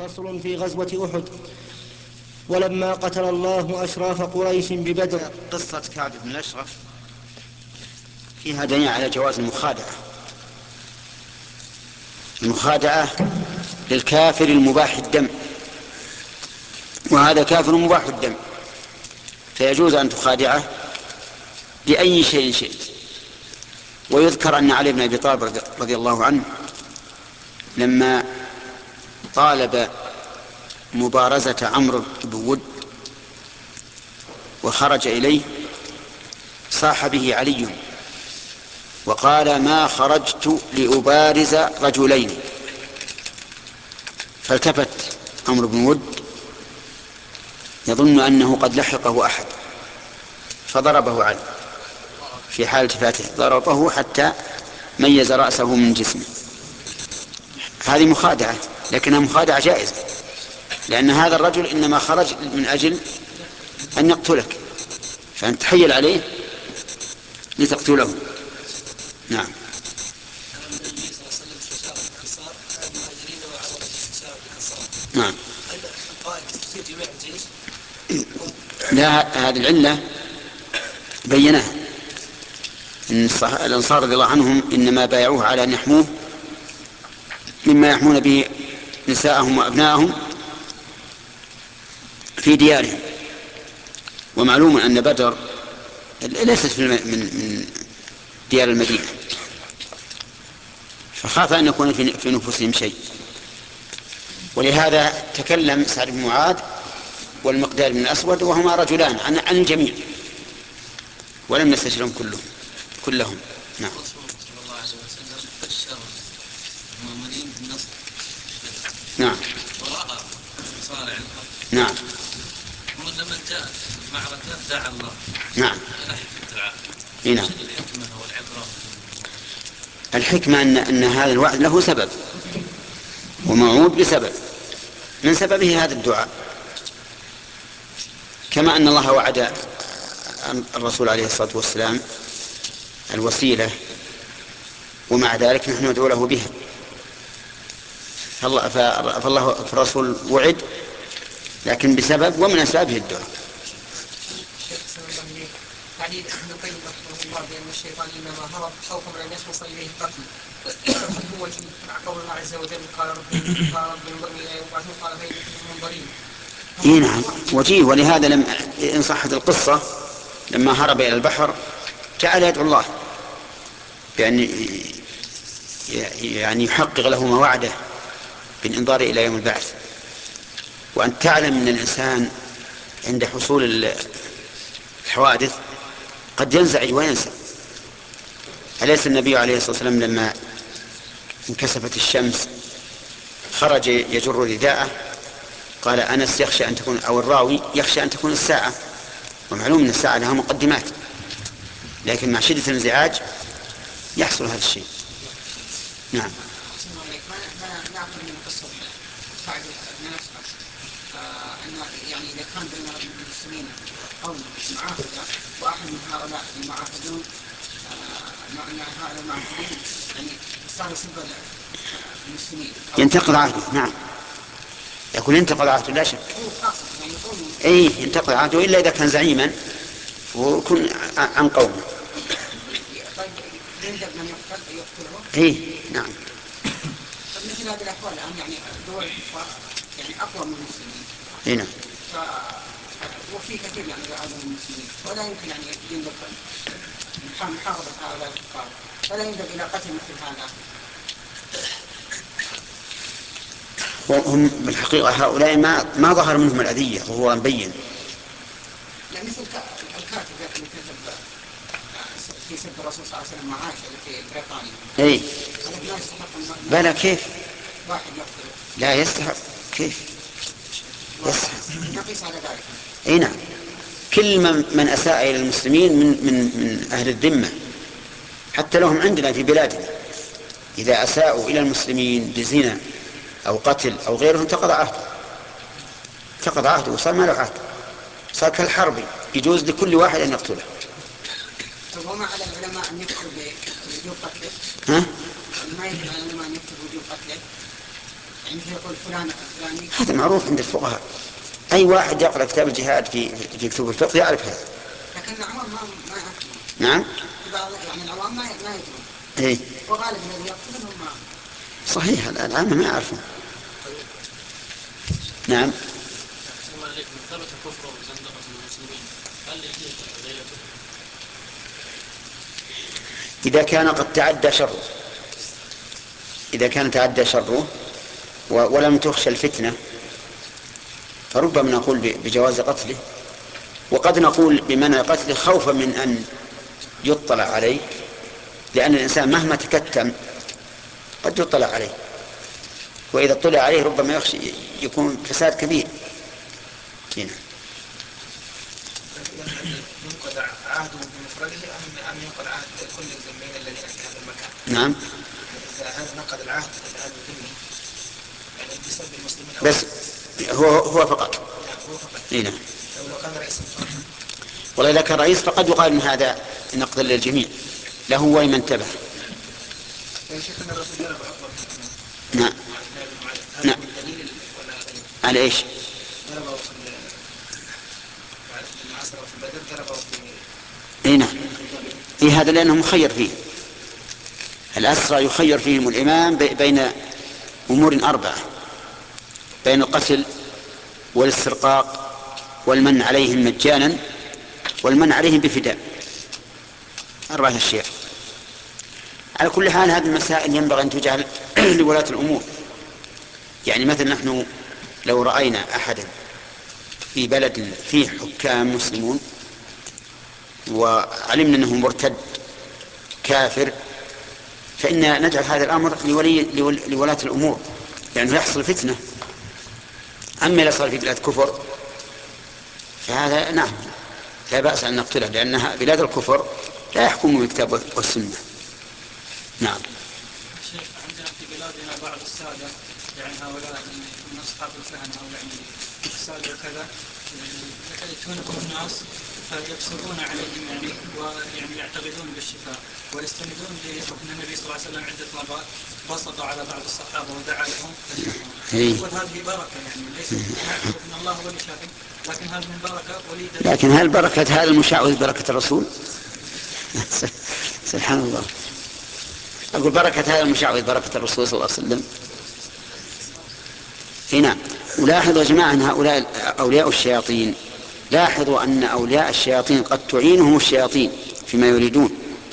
فصل في غزوة أحد. ولما قتل الله أشراف قريش ببدر. قصة كعب بن الأشرف فيها دليل على جواز المخادعة للكافر المباح الدم، وهذا كافر مباح الدم، فيجوز أن تخادعه بأي شيء شئت. ويذكر أن علي بن أبي طالب رضي الله عنه لما طالب مبارزة عمرو بن ود وخرج إليه صاح به علي وقال: ما خرجت لأبارز رجلين. فالتفت عمرو بن ود يظن أنه قد لحقه أحد فضربه علي، في حال التفاته ضربه حتى ميز رأسه من جسمه. هذه مخادعة، لكنها مخادعة جائزة، لأن هذا الرجل إنما خرج من أجل أن يقتلك، فأنت تحيل عليه لتقتله. نعم. نعم. لا، هذه العلة بينها إن الأنصار رضي الله عنهم إنما بايعوه على أن يحموه مما يحمون به نساءهم وأبناءهم في ديارهم. ومعلوم أن بدر ليست من ديار المدينة، فخاف أن يكون في نفوسهم شيء، ولهذا تكلم سعد بن معاذ والمقداد بن الأسود وهما رجلان عن الجميع ولم يستشرهم كلهم. نعم. نعم. نعم. ولما جاءت المعركة دعا الله. نعم. نعم. الحكمة والعبرة. الحكمة أن هذا الوعد له سبب وموعود بسبب، من سببه هذا الدعاء، كما أن الله وعد الرسول عليه الصلاة والسلام الوسيلة، ومع ذلك نحن ندعو له بها. فالرسول وعد لكن بسبب، ومن أسبابه الدعاء. تعليل ابن القيم رحمه الله بأن الشيطان إنما هرب خوفا من أن يخلص إليه القتل. هل هو وجيه مع قول الله عز وجل: قال رب انظرني إلى يوم يبعثون قال فإنكم منظرين؟ نعم وجيه. ولهذا إن صحت القصة لما هرب إلى البحر جعل يدعو الله بأن يعني يحقق له ما وعده بالإنظار إلى يوم البعث. وأن تعلم أن الإنسان عند حصول الحوادث قد ينزعج وينسى. أليس النبي عليه الصلاة والسلام لما انكسفت الشمس خرج يجر رداءه قال: أنس يخشى أن تكون، أو الراوي يخشى أن تكون الساعة، ومعلوم أن الساعة لها مقدمات، لكن مع شدة الانزعاج يحصل هذا الشيء. نعم. ما نعقل من قصة سعد بن الأشرف أن يعني إذا كان بين المسلمين قوم معاهدة وأحد من هؤلاء المعاهدون يعني صار يسب المسلمين ينتقض عهده. نعم، يقول ينتقض عهده لا شك. ينتقض عهده إلا إذا كان زعيما ويكون عن قومه. يندب من يقتله. نعم. مثل هذه الأحوال الآن يعني دول الكفار يعني أقوى من المسلمين. نعم. وفي كثير يعني يعادون المسلمين، ولا يمكن يعني يندب محاربة هؤلاء الكفار، ولا يندب إلى قتل مثل هذا. وهم بالحقيقة هؤلاء ما ظهر منهم الأذية وهو مبين. لا، مثل الكاتب الذي كتب في سب الرسول صلى الله عليه وسلم مع عائشة في بريطانيا. لا يستحق بلى كيف؟ واحد يقتله. لا يستحق. كيف يستحق؟ نقيس على ذلك. نعم. كل من أساء إلى المسلمين من أهل الذمة، حتى لهم عندنا في بلادنا، إذا أساءوا إلى المسلمين بزنا أو قتل أو غيره انتقض عهده وصار ما له عهد، صار كالحرب، يجوز لكل واحد أن يقتله. وما على العلماء أن يكتبوا بوجوب قتله؟ ها؟ ما يجب على العلماء أن يكتبوا بوجوب قتله؟ يعني يقول فلان فلاني. هذا معروف عند الفقهاء، أي واحد يقرأ كتاب الجهاد في كتب الفقه يعرف هذا. لكن العوام ما يعرفون. نعم. يعني العوام ما يدرون. إيه. وغالب الذي يقتلهم ما. صحيح العامة ما يعرفون. نعم. ثم عليك من ثبت كفره وزندقة المسلمين هل يجوز تحليله؟ إذا كان قد تعدى شره، إذا كان تعدى شره ولم تخشى الفتنة فربما نقول بجواز قتله، وقد نقول بمنع قتله خوفا من أن يطلع عليه، لأن الإنسان مهما تكتم قد يطلع عليه، وإذا اطلع عليه ربما يخشى يكون فساد كبير. هنا ينقض عهده بمفرده أم ينقض عهد كل الذمين الذين في هذا المكان؟ نعم. إذا هذا نقض العهد أهل الذمة يعني بسبب المسلمين بس هو فقط. هو فقط. هنا لو كان رئيس والله إذا كان رئيس فقد يقال من هذا نقض للجميع له ولمن انتبه. نعم. نعم. على ايش؟ اي نعم. اي هذا لانه مخير فيه، الاسرى يخير فيهم الامام بين امور 4، بين القتل والاسترقاق والمن عليهم مجانا والمن عليهم بفداء، 4 أشياء. على كل حال هذه المسائل ينبغي أن تجعل لولاة الأمور. يعني مثلا نحن لو رأينا أحدا في بلد فيه حكام مسلمون وعلمنا أنه مرتد كافر فإن نجعل هذا الأمر لولاة الأمور، لأنه يحصل فتنة. أما إذا صار في بلاد كفر فهذا نعم لا بأس أن نقتله، لأنها بلاد الكفر لا يحكمون بالكتاب والسنة. نعم. شيخ عندنا في بلادنا بعض السادة يعني هؤلاء من أصحاب الكهنة أو يعني السادة وكذا يتونكم الناس فيبصرون عليهم يعني ويعني يعتقدون بالشفاء ويستندون بحكم النبي صلى الله عليه وسلم عدة مرات بسط على بعض الصحابة ودعا لهم فشفوا. وهذه بركة يعني ليست نعتقد أن الله هو اللي شافي، لكن هذه من بركة وليدة. لكن هل بركة هذا المشعوذ بركة الرسول؟ سبحان الله. أقول بركة هذا المشعوذ بركة الرسول صلى الله عليه وسلم. هنا ولاحظوا يا جماعة أن هؤلاء أولياء الشياطين، لاحظوا أن أولياء الشياطين قد تعينهم الشياطين فيما يريدون،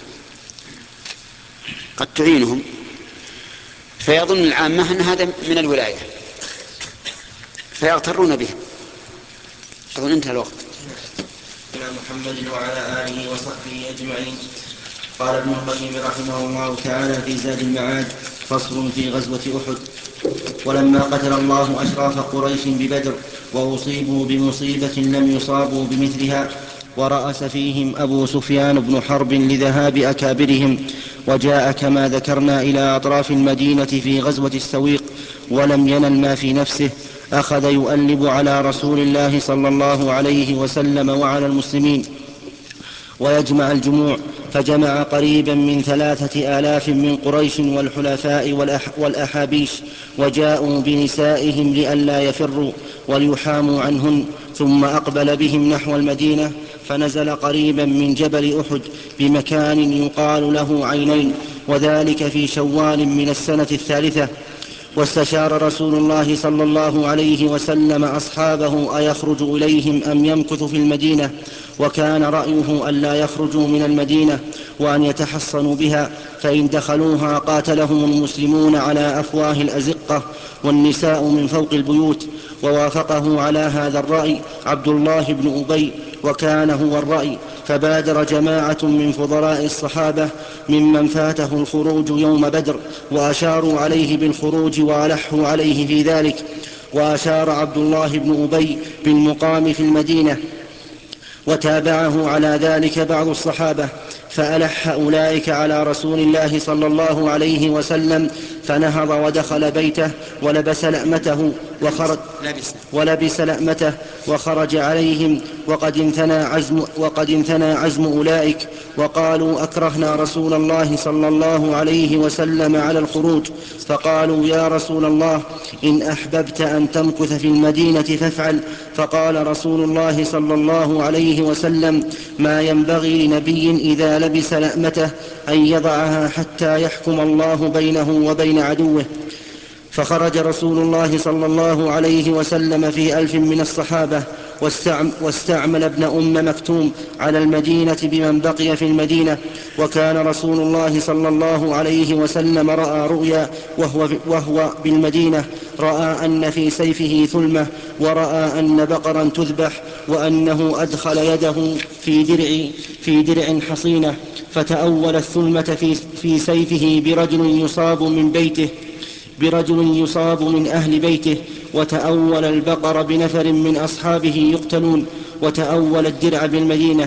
قد تعينهم فيظن العامة أن هذا من الولاية فيغترون به. أظن انتهى الوقت. محمد وعلى آله وصحبه أجمعين. قال ابن القيم رحمه الله تعالى في زاد المعاد: فصل في غزوة أحد. ولما قتل الله أشراف قريش ببدر وأصيبوا بمصيبة لم يصابوا بمثلها، ورأس فيهم أبو سفيان بن حرب لذهاب أكابرهم، وجاء كما ذكرنا إلى أطراف المدينة في غزوة السويق ولم ينل ما في نفسه، أخذ يؤلب على رسول الله صلى الله عليه وسلم وعلى المسلمين ويجمع الجموع، فجمع قريبا من 3000 من قريش والحلفاء والأحابيش، وجاءوا بنسائهم لئلا يفروا وليحاموا عنهن، ثم أقبل بهم نحو المدينة، فنزل قريبا من جبل أحد بمكان يقال له عينين، وذلك في شوال من السنة 3. واستشار رسول الله صلى الله عليه وسلم أصحابه أيخرج إليهم أم يمكث في المدينة، وكان رأيه أن لا يخرجوا من المدينة وأن يتحصنوا بها، فإن دخلوها قاتلهم المسلمون على أفواه الأزقة والنساء من فوق البيوت. ووافقه على هذا الرأي عبد الله بن أبي، وكان هو الرأي، فبادر جماعة من فضلاء الصحابة ممن فاته الخروج يوم بدر وأشاروا عليه بالخروج وألحوا عليه في ذلك، وأشار عبد الله بن أبي بالمقام في المدينة، وتابعه على ذلك بعض الصحابة، فألح أولئك على رسول الله صلى الله عليه وسلم، فنهض ودخل بيته ولبس لأمته ولبس لأمته وخرج عليهم وقد انثنى عزم أولئك، وقالوا: أكرهنا رسول الله صلى الله عليه وسلم على الخروج. فقالوا: يا رسول الله، إن أحببت أن تمكث في المدينة فافعل. فقال رسول الله صلى الله عليه وسلم: ما ينبغي لنبي إذا لبس لأمته أن يضعها حتى يحكم الله بينه وبين عدوه. فخرج رسول الله صلى الله عليه وسلم في 1000 من الصحابة، واستعمل ابن أم مكتوم على المدينة بمن بقي في المدينة. وكان رسول الله صلى الله عليه وسلم رأى رؤيا وهو بالمدينة، رأى أن في سيفه ثلمة، ورأى أن بقرا تذبح، وأنه أدخل يده في درع حصينة، فتأول الثلمة في سيفه برجل يصاب من أهل بيته، وتأول البقر بنفر من أصحابه يقتلون، وتأول الدرع بالمدينة.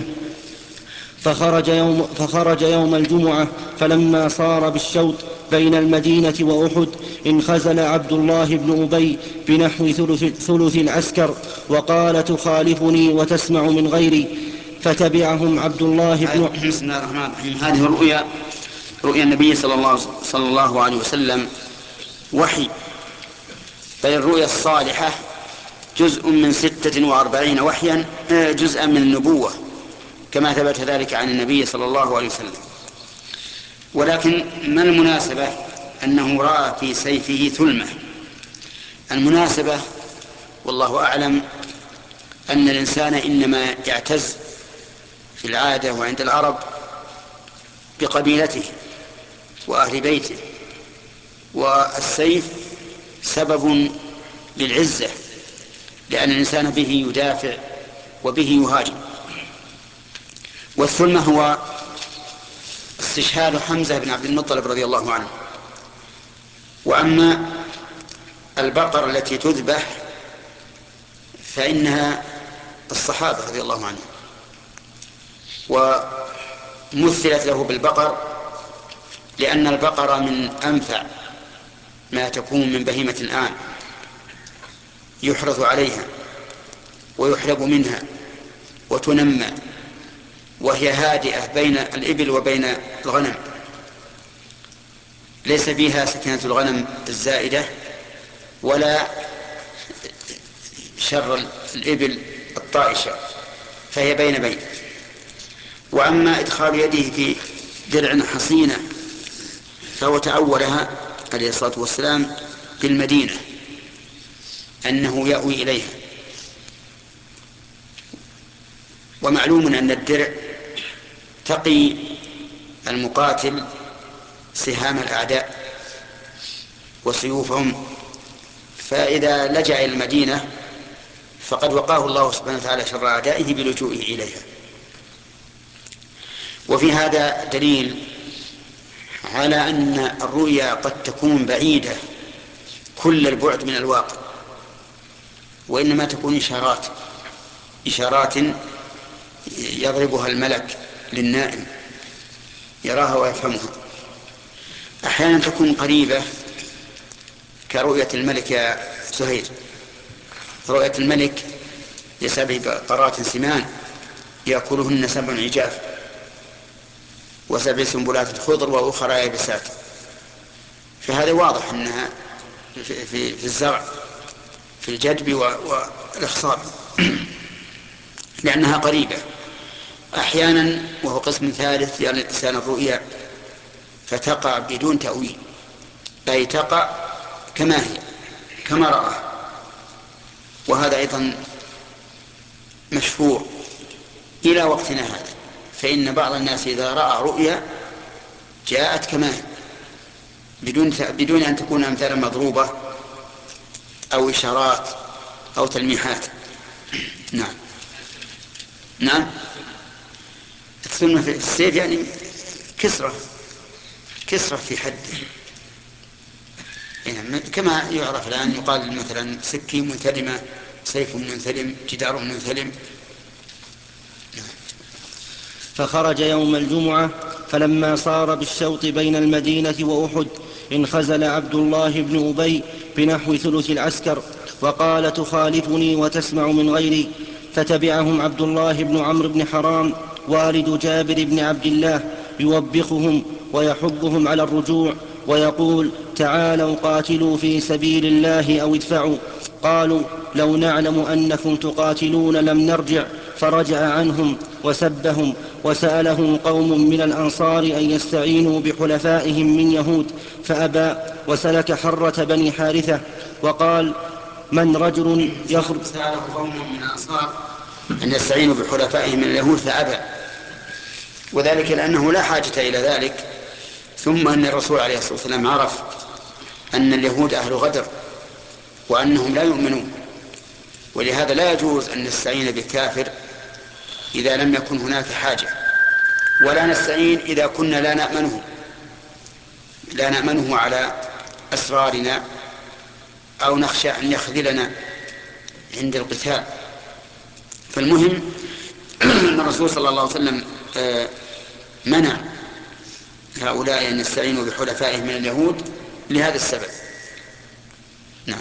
فخرج يوم الجمعة، فلما صار بالشوط بين المدينة وأحد، انخزل عبد الله بن أبي بنحو ثلث العسكر، وقال: تخالفني وتسمع من غيري. فتبعهم عبد الله بن بسم الله الرحمن الرحيم. هذه رؤيا النبي صلى الله عليه وسلم وحي، بل الرؤيا الصالحة جزء من 46 وحيا، جزءا من النبوة، كما ثبت ذلك عن النبي صلى الله عليه وسلم. ولكن ما المناسبة أنه رأى في سيفه ثلمة؟ المناسبة والله أعلم أن الإنسان إنما يعتز في العادة وعند العرب بقبيلته وأهل بيته، والسيف سبب للعزة، لأن الإنسان به يدافع وبه يهاجم. والثلمة هو استشهاد حمزة بن عبد المطلب رضي الله عنه. وأما البقر التي تذبح فإنها الصحابة رضي الله عنهم، ومثلت له بالبقر لأن البقر من أنفع ما تكون من بهيمة الآن، يحرث عليها ويحلب منها وتنمى، وهي هادئة بين الإبل وبين الغنم، ليس فيها سكنة الغنم الزائدة ولا شر الإبل الطائشة، فهي بين. وأما إدخال يده في درع حصينة فهو تأولها عليه الصلاة والسلام بالمدينة، أنه يأوي إليها. ومعلوم أن الدرع تقي المقاتل سهام الأعداء وسيوفهم، فإذا لجأ إلى المدينة فقد وقاه الله سبحانه وتعالى شر أعدائه بلجوئه إليها. وفي هذا دليل على أن الرؤيا قد تكون بعيدة كل البعد من الواقع، وإنما تكون إشارات يضربها الملك للنائم يراها ويفهمها. أحيانا تكون قريبة كرؤية الملك يا سهير، رؤية الملك ل7 بقرات سمان يأكلهن 7 عجاف و7 سنبلات خضر وأخرى يابسات، فهذا واضح أنها في الزرع في الجدب والإخصاب لأنها قريبة. أحيانا وهو قسم ثالث يرى الإنسان الرؤيا فتقع بدون تأويل، أي تقع كما هي كما رأى، وهذا أيضا مشهور إلى وقتنا هذا. فإن بعض الناس إذا رأى رؤيا جاءت كما هي بدون أن تكون أمثالا مضروبة أو إشارات أو تلميحات. نعم الثلمة في السيف يعني كسرة في حد، يعني كما يعرف الآن يقال مثلا سكين منثلمة، سيف منثلم، جدار منثلم. فخرج يوم الجمعة، فلما صار بالشوط بين المدينة وأحد، انخزل عبد الله بن أبي بنحو ثلث العسكر وقال تخالفني وتسمع من غيري، فتبعهم عبد الله بن عمرو بن حرام والد جابر بن عبد الله يوبخهم ويحضهم على الرجوع ويقول تعالوا قاتلوا في سبيل الله أو ادفعوا. قالوا لو نعلم أنكم تقاتلون لم نرجع، فرجع عنهم وسبهم. وسألهم قوم من الأنصار أن يستعينوا بحلفائهم من يهود فأبى، وسلك حرة بني حارثة وقال من رجل يخرج. سأله قوم من الأنصار أن يستعينوا بحلفائهم من اليهود فأبى، وذلك لأنه لا حاجة إلى ذلك، ثم أن الرسول عليه الصلاة والسلام عرف أن اليهود أهل غدر وأنهم لا يؤمنون، ولهذا لا يجوز أن نستعين بالكافر إذا لم يكن هناك حاجة، ولا نستعين إذا كنا لا نأمنه على أسرارنا أو نخشى أن يخذلنا عند القتال. فالمهم أن الرسول صلى الله عليه وسلم منع هؤلاء أن يستعينوا بحلفائهم من اليهود لهذا السبب. نعم.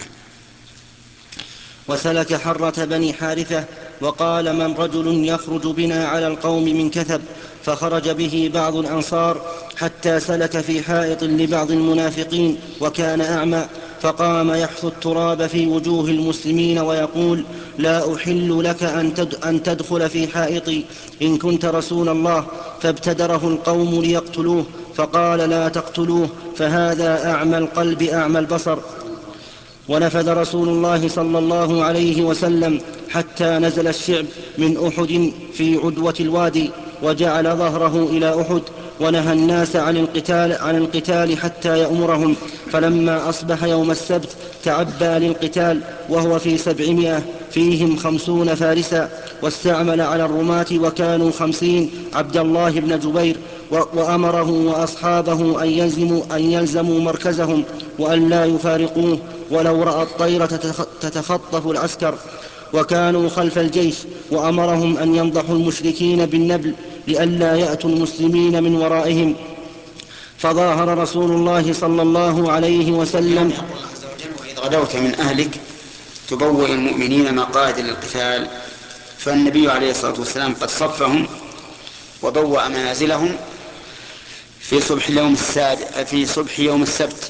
وسلك حرة بني حارثة وقال من رجل يخرج بنا على القوم من كثب، فخرج به بعض الأنصار حتى سلك في حائط لبعض المنافقين وكان أعمى، فقام يحث التراب في وجوه المسلمين ويقول لا أحل لك أن تدخل في حائطي إن كنت رسول الله، فابتدره القوم ليقتلوه، فقال لا تقتلوه فهذا أعمى القلب أعمى البصر. ونفذ رسول الله صلى الله عليه وسلم حتى نزل الشعب من أحد في عدوة الوادي، وجعل ظهره إلى أحد، ونهى الناس عن القتال حتى يأمرهم. فلما أصبح يوم السبت تعبى للقتال وهو في 700 فيهم 50 فارسا، واستعمل على الرماة وكانوا 50 عبد الله بن جبير، وأمره وأصحابه أن يلزموا مركزهم وأن لا يفارقوه ولو رأى الطير تتخطف العسكر، وكانوا خلف الجيش، وأمرهم أن ينضحوا المشركين بالنبل لئلا يأتوا المسلمين من ورائهم. فظاهر رسول الله صلى الله عليه وسلم يقول الله عز وجل وإذ غدوت من أهلك تبوئ المؤمنين مقاعد للقتال، فالنبي عليه الصلاة والسلام قد صفهم وبوأ منازلهم في صبح يوم السبت.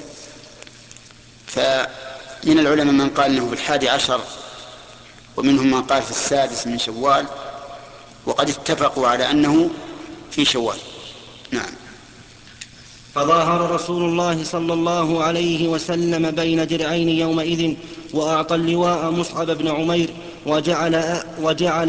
فمن العلماء من قال انه في 11، ومنهم من قال في 6 من شوال، وقد اتفقوا على انه في شوال. نعم. فظاهر رسول الله صلى الله عليه وسلم بين درعين يومئذ، وأعطى اللواء مصعب بن عمير، وجعل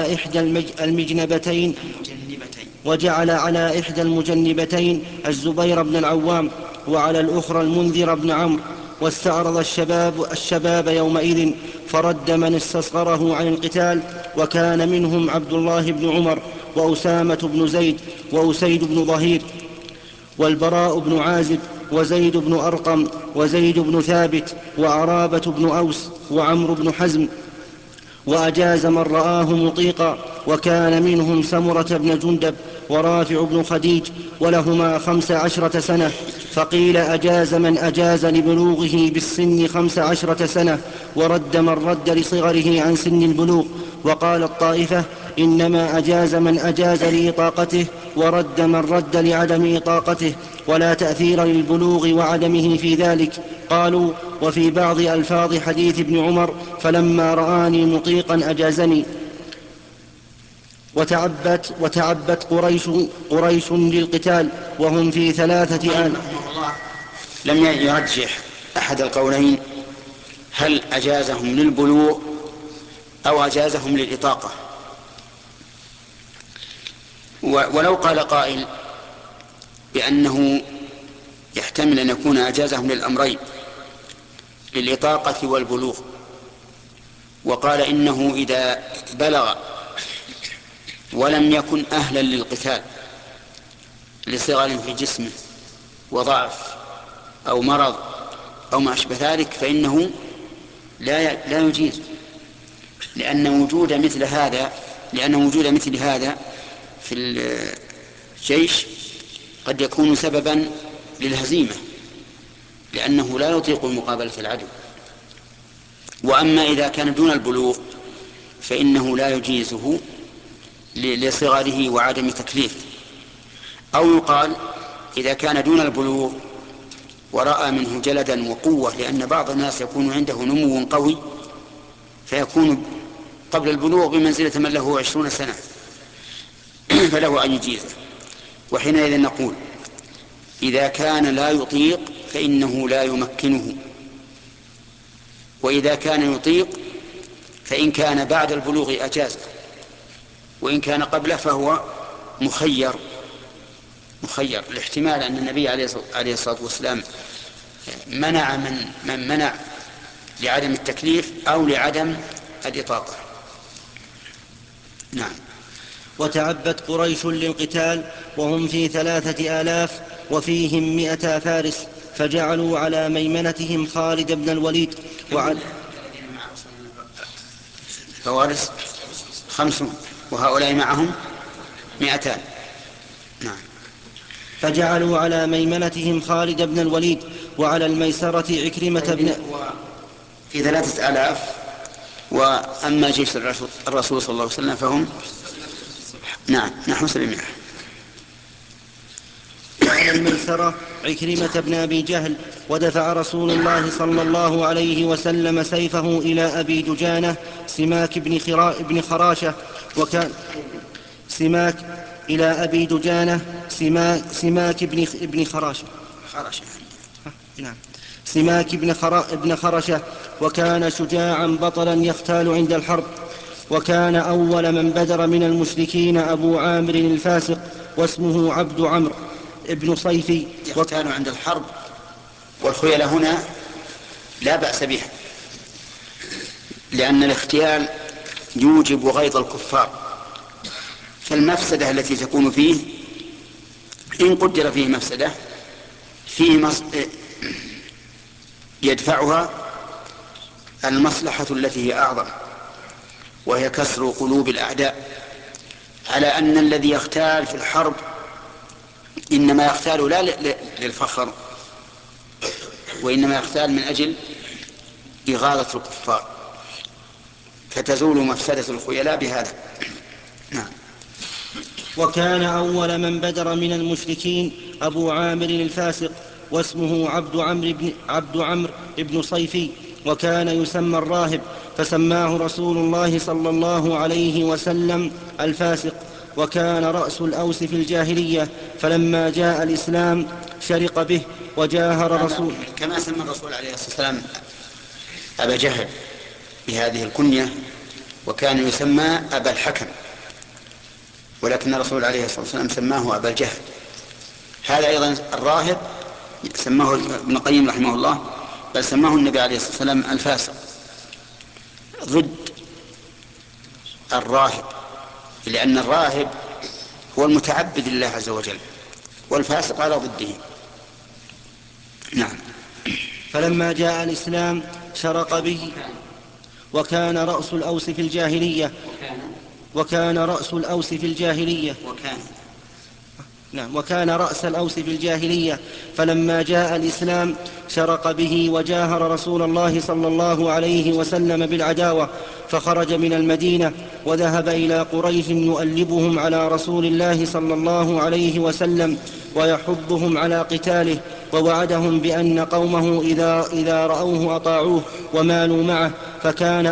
على إحدى المجنبتين الزبير بن العوام، وعلى الأخرى المنذر بن عمرو. واستعرض الشباب يومئذ، فرد من استصغره عن القتال، وكان منهم عبد الله بن عمر، وأسامة بن زيد، وأسيد بن ظهير، والبراء بن عازب، وزيد بن أرقم، وزيد بن ثابت، وعرابة بن أوس، وعمرو بن حزم، وأجاز من رآه مطيقا. وكان منهم سمرة بن جندب، ورافع بن خديج، ولهما 15 سنة. فقيل أجاز من أجاز لبلوغه بالسن 15 سنة، ورد من رد لصغره عن سن البلوغ. وقال الطائفة إنما أجاز من أجاز لإطاقته، ورد من رد لعدم إطاقته، ولا تأثير للبلوغ وعدمه في ذلك. قالوا وفي بعض ألفاظ حديث ابن عمر فلما رآني مطيقا أجازني. وتعبت قريش للقتال وهم في 3000. لم يرجح أحد القولين هل أجازهم للبلوغ أو أجازهم للإطاقة. ولو قال قائل بأنه يحتمل أن يكون أجازهم للأمرين، للإطاقة والبلوغ، وقال إنه إذا بلغ ولم يكن أهلا للقتال لصغر في جسمه وضعف أو مرض أو ما أشبه ذلك فإنه لا يجيز، لأن وجود مثل هذا في الجيش قد يكون سببا للهزيمة لأنه لا يطيق مقابلة العدو. وأما إذا كان دون البلوغ فإنه لا يجيزه لصغره وعدم تكليفه. أو يقال إذا كان دون البلوغ ورأى منه جلدا وقوة، لأن بعض الناس يكون عنده نمو قوي فيكون قبل البلوغ بمنزلة من له 20 سنة فله أن يجيزه. وحينئذ نقول إذا كان لا يطيق فإنه لا يمكنه، وإذا كان يطيق فإن كان بعد البلوغ أجازه، وإن كان قبله فهو مخير. الاحتمال أن النبي عليه الصلاة والسلام منع من منع لعدم التكليف أو لعدم الإطاقة. نعم. وتعبت قريش للقتال وهم في 3000 وفيهم 100 فارس، فجعلوا على ميمنتهم خالد بن الوليد وعلى فوارس 50 وهؤلاء معهم 200. نعم. فجعلوا على ميمنتهم خالد بن الوليد وعلى الميسرة عكرمة بن في 3000. وأما جيش الرسول صلى الله عليه وسلم فهم نحو 700. وعلى الميسرة عكرمة بن أبي جهل. ودفع رسول الله صلى الله عليه وسلم سيفه إلى أبي دجانة سماك بن خراشة، وكان سماك إلى أبي دجانة سماك بن خراشة. نعم. سماك بن خرشة، وكان شجاعا بطلا يختال عند الحرب. وكان أول من بدر من المشركين أبو عامر الفاسق، واسمه عبد عمرو ابن صيفي. يختال عند الحرب، والخيل هنا لا بأس بها، لأن الاختيال يوجب غيظ الكفار، فالمفسدة التي تكون فيه إن قدر فيه مفسدة فيه يدفعها المصلحة التي هي أعظم، وهي كسر قلوب الأعداء، على أن الذي يختال في الحرب إنما يختال لا للفخر، وإنما يختال من أجل إغاظة الكفار، فتزول مفسدة الخيلاء بهذا. نعم. وكان أول من بدر من المشركين أبو عامر الفاسق، واسمه عبد عمرو بن صيفي، وكان يسمى الراهب، فسماه رسول الله صلى الله عليه وسلم الفاسق. وكان رأس الأوس في الجاهلية، فلما جاء الإسلام شرق به وجاهر رسول كما سمى الرسول عليه الصلاة والسلام أبا جهل بهذه الكنية، وكان يسمى أبا الحكم، ولكن الرسول عليه الصلاة والسلام سماه أبا الجهل. هذا أيضا الراهب سماه ابن القيم رحمه الله، بل سماه النبي عليه الصلاة والسلام الفاسق ضد الراهب، لأن الراهب هو المتعبد لله عز وجل، والفاسق على ضده. نعم. فلما جاء الإسلام شرق به. وكان رأس الأوس في الجاهلية وكان رأس الأوس في الجاهلية، فلما جاء الإسلام شرق به وجاهر رسول الله صلى الله عليه وسلم بالعداوة، فخرج من المدينة وذهب إلى قريش يؤلبهم على رسول الله صلى الله عليه وسلم ويحضهم على قتاله، ووعدهم بأن قومه إذا رأوه أطاعوه ومالوا معه. فكان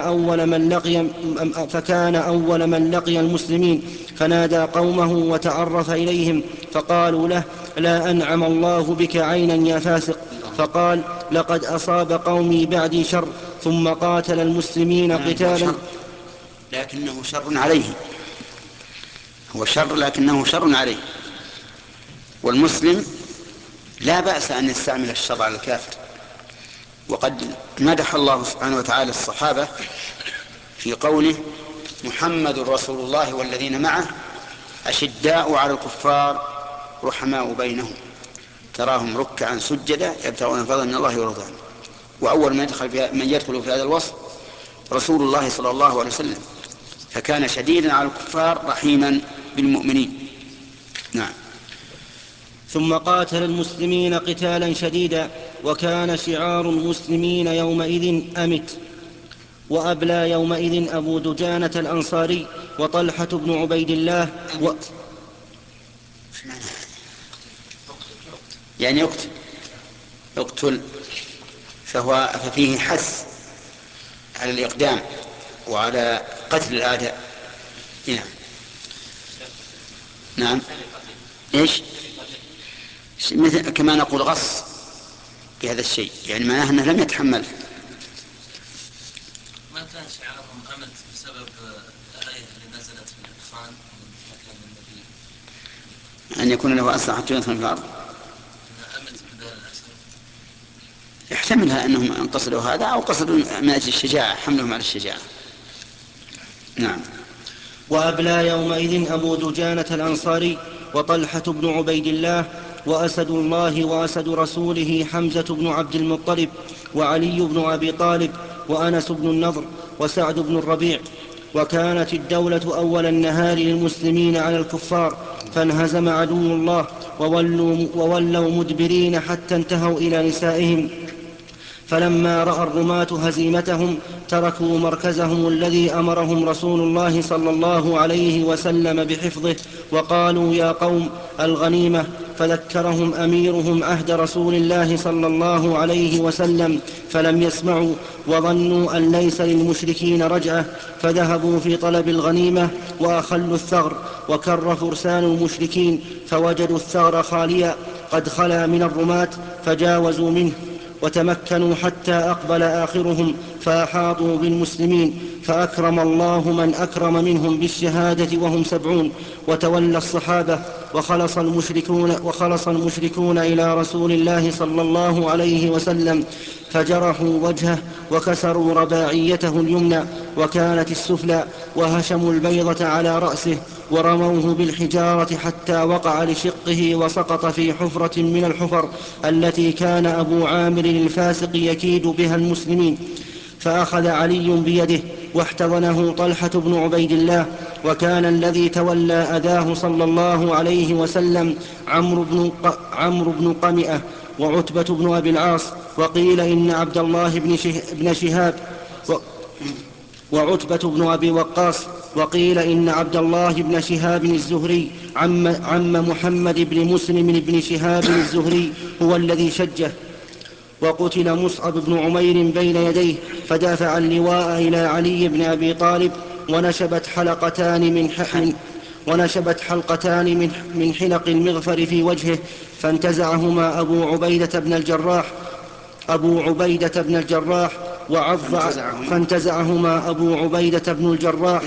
أول من لقي المسلمين، فنادى قومه وتعرف إليهم، فقالوا له: لا أنعم الله بك عينا يا فاسق. فقال: لقد أصاب قومي بعدي شر. ثم قاتل المسلمين قتالا، لكنه شر عليه، هو شر لكنه شر عليه. والمسلم لا بأس أن يستعمل الشر على الكافر، وقد مدح الله سبحانه وتعالى الصحابة في قوله: محمد رسول الله والذين معه أشداء على الكفار رحماء بينهم تراهم ركعا سجدا يبتغون فضلا من الله ورضوانه. وأول من يدخل في هذا الوصف رسول الله صلى الله عليه وسلم، فكان شديدا على الكفار رحيما بالمؤمنين. نعم. ثم قاتل المسلمين قتالا شديدا، وكان شعار المسلمين يومئذ أمت. وأبلى يومئذ أبو دجانة الأنصاري وطلحة بن عبيد الله يعني يقتل ففيه حث على الإقدام وعلى قتل الأعداء. نعم. إيش مثل كما نقول غص بهذا الشيء، يعني معناه أنه لم يتحمل. ما كان شعارهم أمت بسبب الآية اللي نزلت في الإدخان من مكان النبي أن يكون له أسرع حتى يدخل في الأرض. أمت بدال الأسر. يحتملها أنهم قصدوا هذا أو قصدوا من أجل الشجاعة، حملهم على الشجاعة. نعم. وأبلى يومئذ أبو دجانة الأنصاري وطلحة بن عبيد الله وأسد الله وأسد رسوله حمزة بن عبد المطلب وعلي بن أبي طالب وأنس بن النضر وسعد بن الربيع. وكانت الدولة أول النهار للمسلمين على الكفار، فانهزم عدو الله وولوا مدبرين حتى انتهوا إلى نسائهم. فلما رأى الرماة هزيمتهم تركوا مركزهم الذي أمرهم رسول الله صلى الله عليه وسلم بحفظه، وقالوا يا قوم الغنيمة. فذكرهم أميرهم عهد رسول الله صلى الله عليه وسلم فلم يسمعوا، وظنوا أن ليس للمشركين رجعة، فذهبوا في طلب الغنيمة وأخلوا الثغر. وكر فرسان المشركين فوجدوا الثغر خاليا قد خلا من الرماة، فجاوزوا منه وتمكنوا حتى أقبل آخرهم فأحاطوا بالمسلمين، فأكرم الله من أكرم منهم بالشهادة وهم 70. وتولى الصحابة وخلص المشركون إلى رسول الله صلى الله عليه وسلم، فجرحوا وجهه وكسروا رباعيته اليمنى وكانت السفلى، وهشموا البيضة على رأسه ورموه بالحجارة حتى وقع لشقه وسقط في حفرة من الحفر التي كان أبو عامر الفاسق يكيد بها المسلمين. فأخذ علي بيده واحتضنه طلحة بن عبيد الله. وكان الذي تولى أذاه صلى الله عليه وسلم عمرو بن قمئة وعتبة بن أبي العاص. وقيل إن عبد الله بن شهاب وعتبة بن أبي وقاص. وقيل إن عبد الله بن شهاب الزهري عم محمد بن مسلم بن شهاب الزهري هو الذي شجه. وقتل مصعب بن عمير بين يديه، فدافع اللواء إلى علي بن أبي طالب، ونشبت حلقتان من حلق المغفر في وجهه، فانتزعهما أبو عبيدة بن الجراح فانتزعهما أبو عبيدة بن الجراح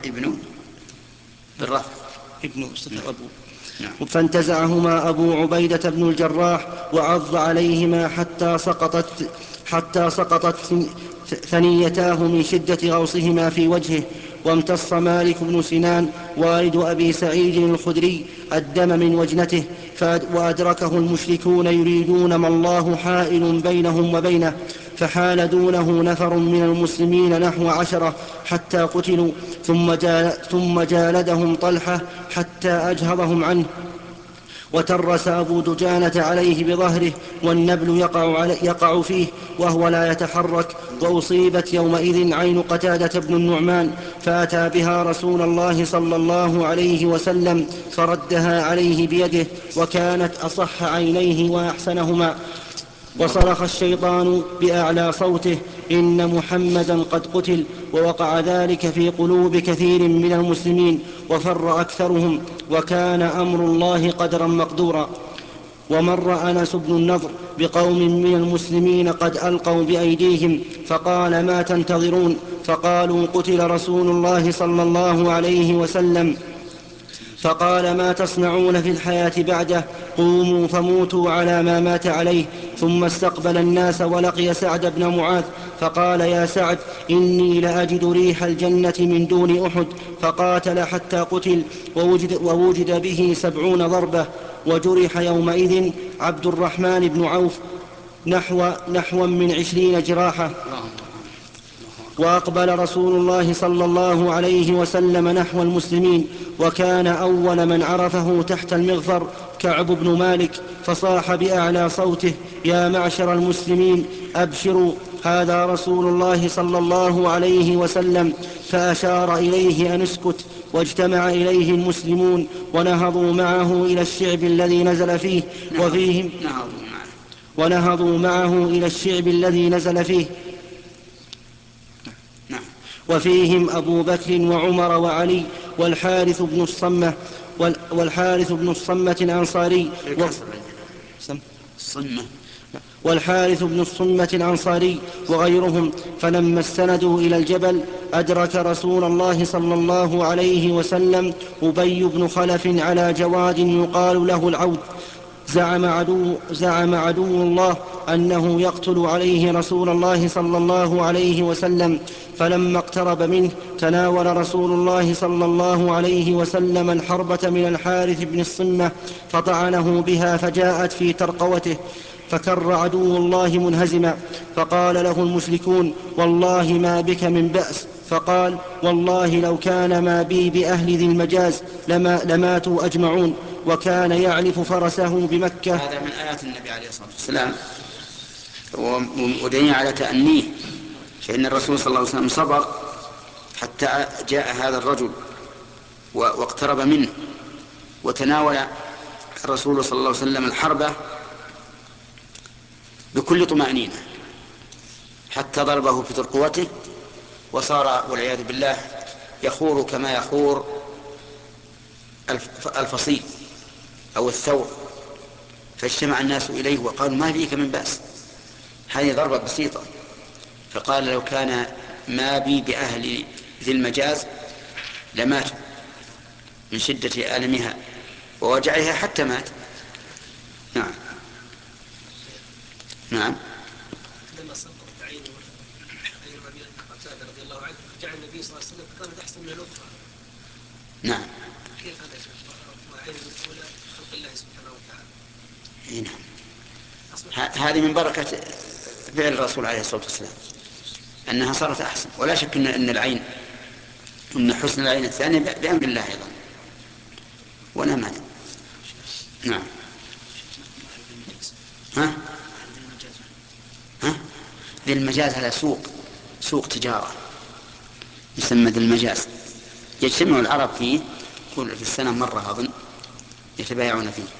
فانتزعهما أبو عبيدة بن الجراح وعض عليهما حتى سقطت ثنيتاه من شدة غوصهما في وجهه. وامتص مالك بن سنان والد أبي سعيد الخدري الدم من وجنته، وأدركه المشركون يريدون ما الله حائل بينهم وبينه، فحال دونه نفر من المسلمين نحو 10 حتى قتلوا، ثم جالدهم طلحة حتى أجهضهم عنه. وترس أبو دجانة عليه بظهره والنبل يقع فيه وهو لا يتحرك. وأصيبت يومئذ عين قتادة بن النعمان، فأتى بها رسول الله صلى الله عليه وسلم فردها عليه بيده، وكانت أصح عينيه وأحسنهما. وصرخ الشيطان بأعلى صوته إن محمدا قد قتل، ووقع ذلك في قلوب كثير من المسلمين وفر أكثرهم، وكان أمر الله قدرا مقدورا. ومر أنس بن النضر بقوم من المسلمين قد ألقوا بأيديهم، فقال ما تنتظرون؟ فقالوا قتل رسول الله صلى الله عليه وسلم. فقال ما تصنعون في الحياة بعده؟ قوموا فموتوا على ما مات عليه. ثم استقبل الناس ولقي سعد بن معاذ، فقال يا سعد إني لأجد ريح الجنة من دون أحد. فقاتل حتى قتل ووجد به 70 ضربة. وجرح يومئذ عبد الرحمن بن عوف نحو من 20 جراحة. وأقبل رسول الله صلى الله عليه وسلم نحو المسلمين، وكان أول من عرفه تحت المغفر كعب بن مالك، فصاح بأعلى صوته: يا معشر المسلمين أبشروا، هذا رسول الله صلى الله عليه وسلم. فأشار إليه أن اسكت، واجتمع إليه المسلمون ونهضوا معه إلى الشعب الذي نزل فيه وفيهم أبو بكر وعمر وعلي والحارث بن الصمة الأنصاري وغيرهم. فلما استندوا إلى الجبل أدرك رسول الله صلى الله عليه وسلم أبي بن خلف على جواد يقال له العود. زعم عدو الله أنه يقتل عليه رسول الله صلى الله عليه وسلم. فلما اقترب منه تناول رسول الله صلى الله عليه وسلم الحربة من الحارث بن الصمة فطعنه بها فجاءت في ترقوته، فكر عدو الله منهزما. فقال له المشركون: والله ما بك من بأس. فقال: والله لو كان ما بي بأهل ذي المجاز لماتوا أجمعون. وكان يعلف فرسه بمكة. هذا من آيات النبي عليه الصلاة والسلام ودليل على تأنيه، فإن الرسول صلى الله عليه وسلم صبر حتى جاء هذا الرجل واقترب منه، وتناول الرسول صلى الله عليه وسلم الحربة بكل طمأنينة حتى ضربه في ترقوته، وصار والعياذ بالله يخور كما يخور الفصيل أو الثور. فاجتمع الناس إليه وقالوا: ما بيك من بأس، هذه ضربة بسيطة. فقال: لو كان ما بي بأهل ذي المجاز لماتوا من شدة ألمها ووجعها حتى مات. نعم. لما سقط عين أبي قتادة رضي الله عنه جعل النبي صلى الله عليه وسلم كانت أحسن من الأخرى. نعم. كيف هذا يا شيخ؟ وعين الأولى خلق الله سبحانه وتعالى. نعم. هذه من بركة فعل الرسول عليه الصلاة والسلام أنها صارت أحسن، ولا شك أن حسن العين الثانية بأمر الله أيضا، ولا مانع. نعم. ذي المجاز هذا سوق تجارة يسمى ذي المجاز، يجتمع العرب فيه كل في السنة مرة أظن يتبايعون فيه.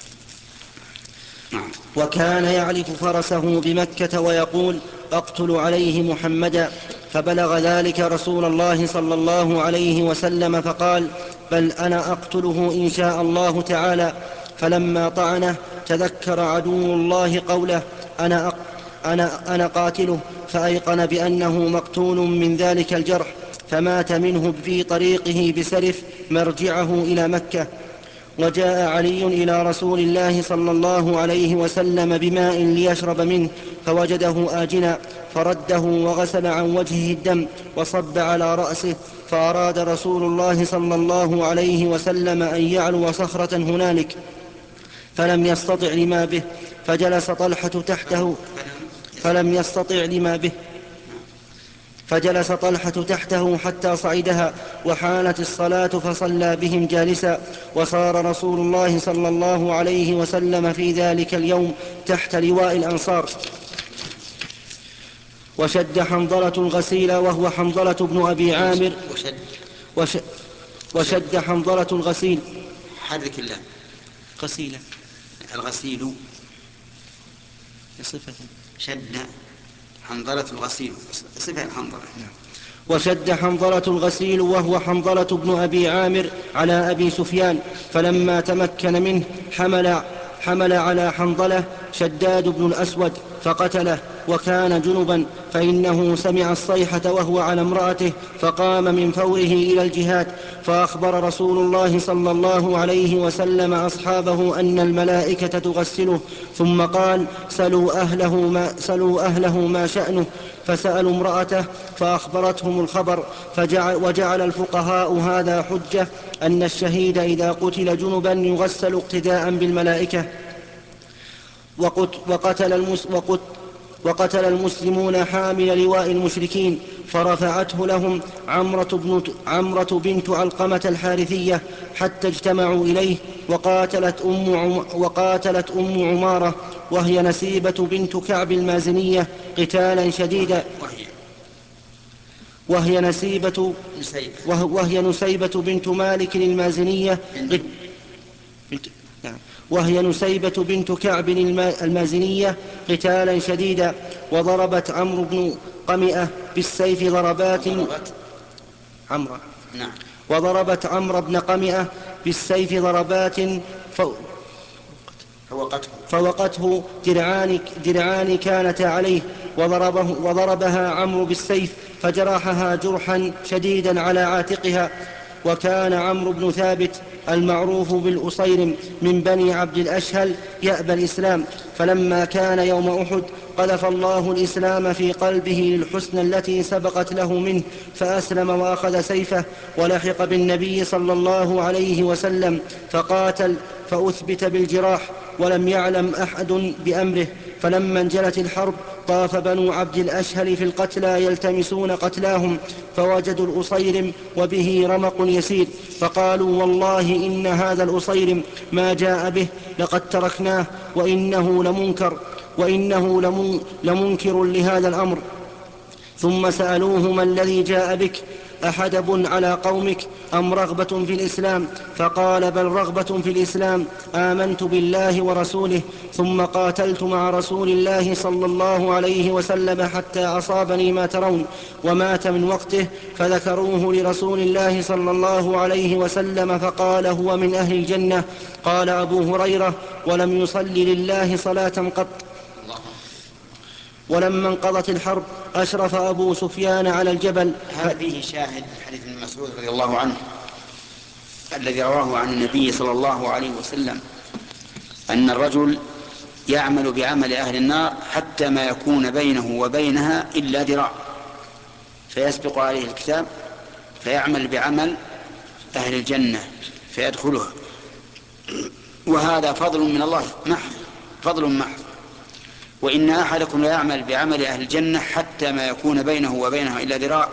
نعم. وكان يعلف فرسه بمكة ويقول: أقتل عليه محمدا. فبلغ ذلك رسول الله صلى الله عليه وسلم فقال: بل أنا أقتله إن شاء الله تعالى. فلما طعنه تذكر عدو الله قوله: أنا قاتله، فأيقن بأنه مقتول من ذلك الجرح، فمات منه في طريقه بسرف مرجعه إلى مكة. وجاء علي إلى رسول الله صلى الله عليه وسلم بماء ليشرب منه فوجده آجنا، فرده وغسل عن وجهه الدم وصب على رأسه. فأراد رسول الله صلى الله عليه وسلم أن يعلو صخرة هنالك فلم يستطع لما به، فجلس طلحة تحته حتى صعدها، وحانت الصلاة فصلى بهم جالسا. وصار رسول الله صلى الله عليه وسلم في ذلك اليوم تحت لواء الأنصار. وشد حنظلة الغسيل وهو حنظلة بن أبي عامر. وشد حنظلة الغسيل. حرك الله. غسيلة. الغسيل صفة. شد حنظلة الغسيل صفة الحنظلة. وشد حنظلة الغسيل وهو حنظلة بن أبي عامر على أبي سفيان، فلما تمكن منه حمل على حنظلة شداد بن الأسود فقتله، وكان جنبا، فإنه سمع الصيحة وهو على امرأته فقام من فوره إلى الجهاد. فأخبر رسول الله صلى الله عليه وسلم أصحابه أن الملائكة تغسله، ثم قال: سلوا أهله ما شأنه. فسألوا امرأته فأخبرتهم الخبر. وجعل الفقهاء هذا حجة أن الشهيد إذا قتل جنبا يغسل اقتداء بالملائكة. وقتل المسلمون حامل لواء المشركين فرفعته لهم عمرة بنت علقمة الحارثية حتى اجتمعوا إليه. وقاتلت أم عمارة وهي نسيبة بنت كعب المازنية قتالا شديدا وهي نسيبة بنت مالك المازنية وهي نسيبة بنت كعب المازنية قتالا شديدا. وضربت عمرو بن قمئة بالسيف وضربت عمرو بن قمئة بالسيف ضربات فوقته درعان كانتا عليه. وضربها عمرو بالسيف فجرحها جرحا شديدا على عاتقها. وكان عمرو بن ثابت المعروف بالأصيرم من بني عبد الأشهل يأبى الإسلام، فلما كان يوم أحد قذف الله الإسلام في قلبه للحسنى التي سبقت له منه، فأسلم وأخذ سيفه ولحق بالنبي صلى الله عليه وسلم فقاتل فأثبت بالجراح ولم يعلم أحد بأمره. فلما انجلت الحرب طاف بنو عبد الأشهل في القتلى يلتمسون قتلاهم فوجدوا الأصيرم وبه رمق يسير، فقالوا والله إن هذا الأصيرم ما جاء به لقد تركناه وإنه لمنكر لهذا الأمر. ثم سألوه ما الذي جاء بك أحدب على قومك أم رغبة في الإسلام؟ فقال بل رغبة في الإسلام، آمنت بالله ورسوله ثم قاتلت مع رسول الله صلى الله عليه وسلم حتى أصابني ما ترون، ومات من وقته. فذكروه لرسول الله صلى الله عليه وسلم فقال هو من أهل الجنة. قال أبو هريرة ولم يصل لله صلاة قط. ولما انقضت الحرب أشرف أبو سفيان على الجبل. هذا فيه شاهد حديث ابن مسعود رضي الله عنه الذي رواه عن النبي صلى الله عليه وسلم أن الرجل يعمل بعمل أهل النار حتى ما يكون بينه وبينها إلا ذراع، فيسبق عليه الكتاب فيعمل بعمل أهل الجنة فيدخلها. وهذا فضل من الله محض، فضل محض. وإن أحدكم لا يعمل بعمل أهل الجنة حتى ما يكون بينه وبينها إلا ذراع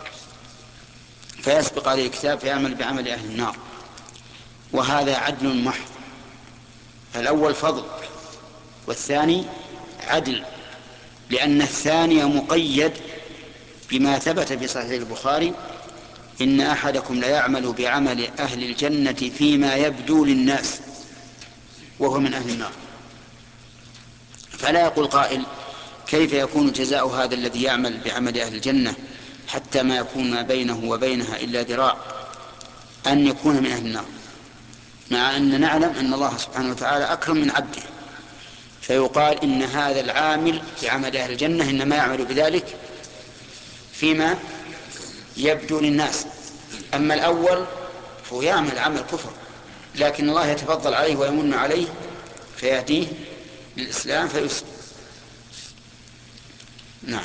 فيسبق عليه الكتاب فيعمل بعمل أهل النار. وهذا عدل محض. الأول فضل والثاني عدل، لأن الثاني مقيد بما ثبت في صحيح البخاري إن أحدكم لا يعمل بعمل أهل الجنة فيما يبدو للناس وهو من أهل النار. فلا يقول قائل كيف يكون جزاء هذا الذي يعمل بعمل أهل الجنة حتى ما يكون ما بينه وبينها إلا ذراع أن يكون من أهل النار، مع أن نعلم أن الله سبحانه وتعالى أكرم من عبده. فيقال إن هذا العامل بعمل أهل الجنة إنما يعمل بذلك فيما يبدو للناس. أما الأول فهو يعمل عمل كفر، لكن الله يتفضل عليه ويمن عليه فيهديه للإسلام فيسلم. نعم.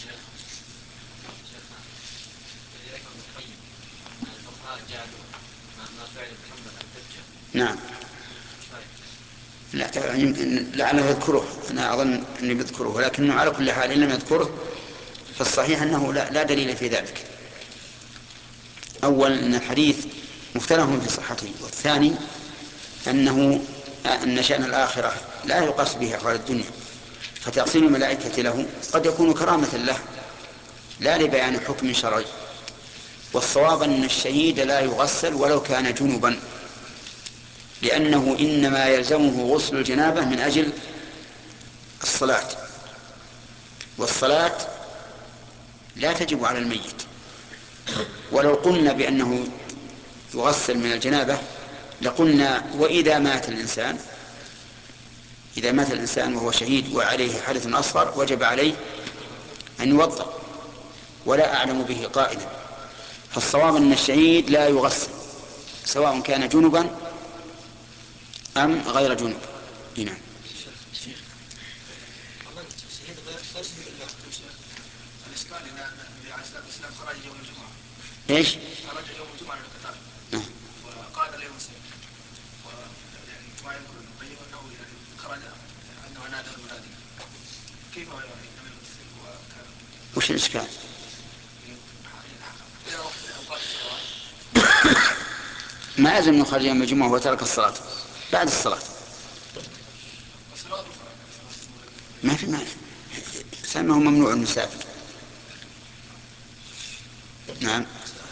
نعم. لا لعله يذكره، أنا أظن أني بذكره، ولكنه على كل حال إن لم يذكره فالصحيح أنه لا دليل في ذلك. أول أن الحديث مختلف في صحته، والثاني أن شأن الآخرة لا يقاس به أحوال الدنيا، فتقسيم الملائكة له قد يكون كرامة له لا لبيان حكم شرعي. والصواب أن الشهيد لا يغسل ولو كان جنبا، لأنه إنما يلزمه غسل الجنابة من أجل الصلاة، والصلاة لا تجب على الميت. ولو قلنا بأنه يغسل من الجنابة لقلنا وإذا مات الإنسان، إذا مات الإنسان وهو شهيد وعليه حدث أصغر وجب عليه أن يوضأ، ولا أعلم به قائلا. فالصواب أن الشهيد لا يغسل سواء كان جنبا أم غير جنب. هنا ايش؟ خرج يوم الجمعة للقتال وقال له مسلم ما ينقل انه خرج انه نادى المنادي كيف يعني أمير المسلمين وكان وش الإشكال؟ إلى وقت أوقات الصلاة ما لازم يخرج يوم الجمعة وترك الصلاة بعد الصلاة ما في مانع سأنه ممنوع المسافر. نعم.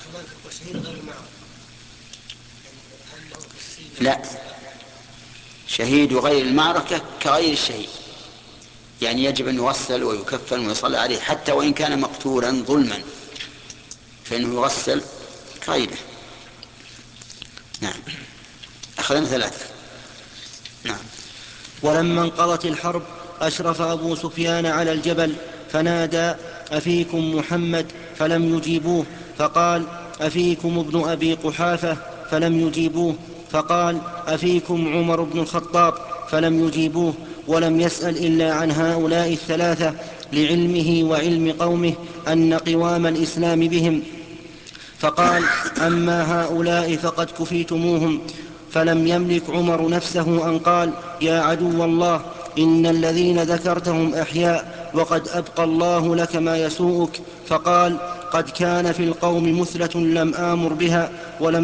لا، شهيد غير المعركة كغير الشهيد، يعني يجب أن يغسل ويكفن ويصلى عليه حتى وإن كان مقتولا ظلما فإنه يغسل كغيره. نعم. أخذنا 3. نعم. ولما انقضت الحرب أشرف أبو سفيان على الجبل فنادى أفيكم محمد فلم يجيبوه، فقال أفيكم ابن أبي قحافة فلم يجيبوه، فقال أفيكم عمر بن الخطاب فلم يجيبوه، ولم يسأل إلا عن هؤلاء 3 لعلمه وعلم قومه أن قوام الإسلام بهم، فقال أما هؤلاء فقد كفيتموهم. فلم يملك عمر نفسه أن قال يا عدو الله إن الذين ذكرتهم أحياء وقد أبقى الله لك ما يسوءك، فقال قد كان في القوم مثلة لم آمر بها ولم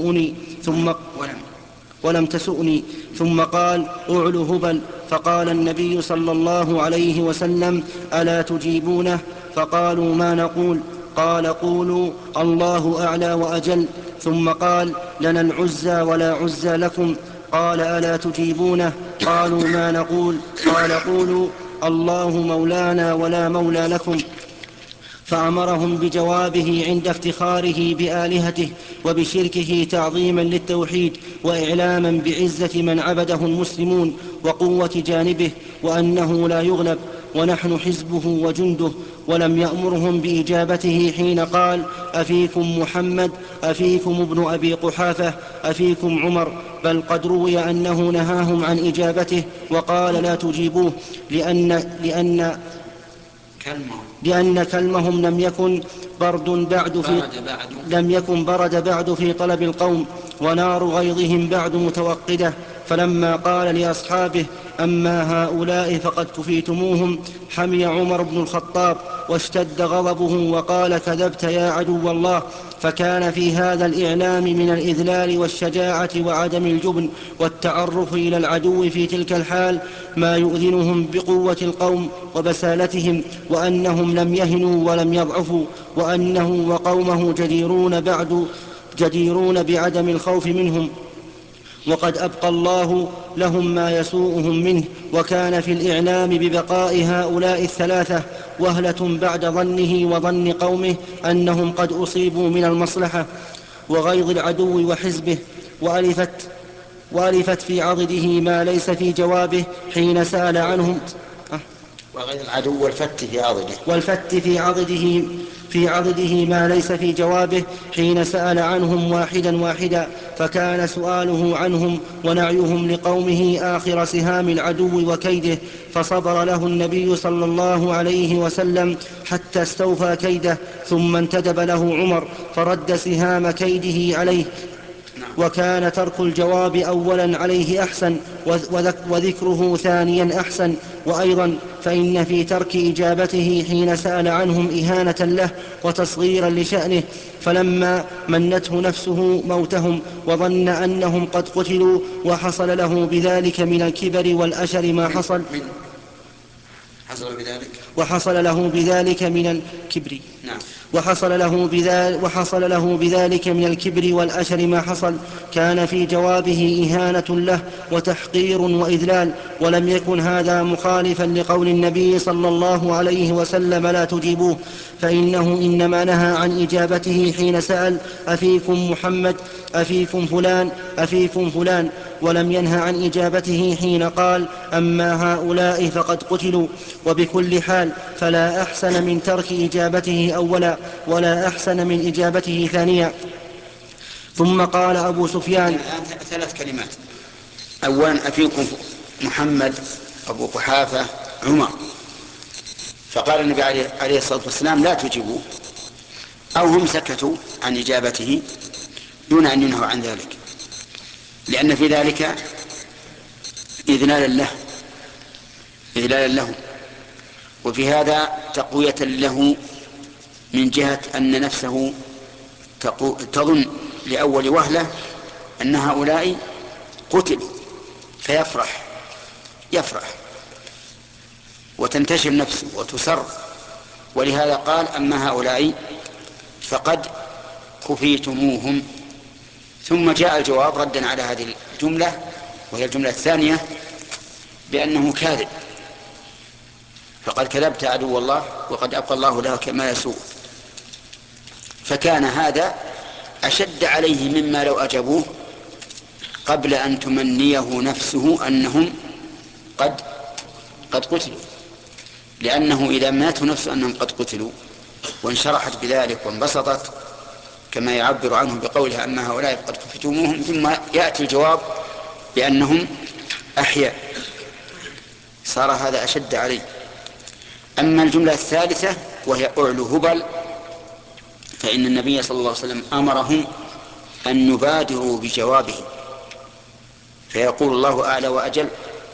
تسؤني ثم قال أعلو هبل، فقال النبي صلى الله عليه وسلم ألا تجيبونه؟ فقالوا ما نقول؟ قال قولوا الله أعلى وأجل. ثم قال لنا العزى ولا عزى لكم. قال ألا تجيبونه؟ قالوا ما نقول؟ قال قولوا الله مولانا ولا مولى لكم. فأمرهم بجوابه عند افتخاره بآلهته وبشركه تعظيما للتوحيد وإعلاما بعزة من عبده المسلمون وقوة جانبه وأنه لا يغلب ونحن حزبه وجنده. ولم يأمرهم بإجابته حين قال أفيكم محمد أفيكم ابن أبي قحافة أفيكم عمر، بل قد روي أنه نهاهم عن إجابته وقال لا تجيبوه لأن كلمهم لم يكن برد بعد في طلب القوم ونار غيظهم بعد متوقدة. فلما قال لأصحابه أما هؤلاء فقد كفيتموهم حمي عمر بن الخطاب واشتد غضبه وقال كذبت يا عدو الله. فكان في هذا الإعلام من الإذلال والشجاعة وعدم الجبن والتعرف إلى العدو في تلك الحال ما يؤذنهم بقوة القوم وبسالتهم وأنهم لم يهنوا ولم يضعفوا وأنه وقومه جديرون بعدم الخوف منهم وقد أبقى الله لهم ما يسوءهم منه. وكان في الإعلام ببقاء هؤلاء 3 وهلة بعد ظنه وظن قومه أنهم قد أصيبوا من المصلحة وغيظ العدو وحزبه. وألفت في عضده ما ليس في جوابه حين سأل عنهم وغير العدو والفت في عضده ما ليس في جوابه حين سأل عنهم واحدا فكان سؤاله عنهم ونعيهم لقومه آخر سهام العدو وكيده. فصبر له النبي صلى الله عليه وسلم حتى استوفى كيده ثم انتدب له عمر فرد سهام كيده عليه. وكان ترك الجواب أولا عليه أحسن وذكره ثانيا أحسن. وأيضا فإن في ترك إجابته حين سأل عنهم إهانة له وتصغيرا لشأنه، فلما منته نفسه موتهم وظن أنهم قد قتلوا وحصل له بذلك من الكبر والأشر ما حصل وحصل له بذلك من الكبر وحصل له بذلك من الكبر والأشر ما حصل، كان في جوابه إهانة له وتحقير وإذلال. ولم يكن هذا مخالفا لقول النبي صلى الله عليه وسلم لا تجيبوه، فإنه إنما نهى عن إجابته حين سأل أفيكم محمد أفيكم فلان ولم ينه عن إجابته حين قال أما هؤلاء فقد قتلوا. وبكل حال فلا أحسن من ترك إجابته أولا ولا أحسن من إجابته ثانيا. ثم قال أبو سفيان 3 كلمات. أولا أفيكم محمد أبو قحافة عمر، فقال النبي عليه الصلاة والسلام لا تجيبوا، أو هم سكتوا عن إجابته دون أن ينهوا عن ذلك، لأن في ذلك إذلالا له. وفي هذا تقوية له من جهة أن نفسه تظن لأول وهلة أن هؤلاء قتلوا فيفرح وتنتشر نفسه وتسر. ولهذا قال أما هؤلاء فقد كفيتموهم. ثم جاء الجواب ردا على هذه الجملة وهي الجملة الثانية بأنه كاذب، فقد كذبت عدو الله وقد أبقى الله له ما يسوء. فكان هذا أشد عليه مما لو أجابوه قبل أن تمنيه نفسه أنهم قد قتلوا، لأنه إذا ماته نفسه أنهم قد قتلوا وانشرحت بذلك وانبسطت كما يعبر عنه بقولها أما هؤلاء قد كفتموهم، ثم يأتي الجواب بأنهم أحياء، صار هذا أشد عليه. أما الجملة الثالثة وهي أعلو هبل فإن النبي صلى الله عليه وسلم أمرهم أن يبادروا بجوابه، فيقول الله أعلى وأجل،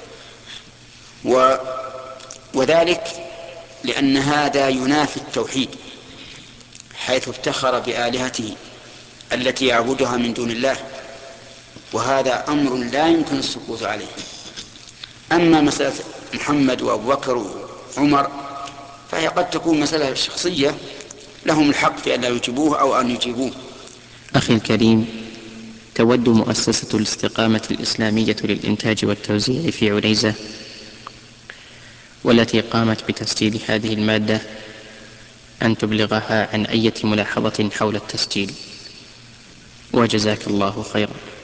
وذلك لأن هذا ينافي التوحيد حيث افتخر بآلهته التي يعبدها من دون الله، وهذا أمر لا يمكن السكوت عليه. أما مسألة محمد وأبو بكر وعمر فهي قد تكون مسألة شخصية لهم الحق في أن لا يجيبوه أو أن يجيبوه. أخي الكريم، تود مؤسسة الاستقامة الإسلامية للإنتاج والتوزيع في عنيزة والتي قامت بتسجيل هذه المادة أن تبلغها عن أي ملاحظة حول التسجيل، وجزاك الله خيرا.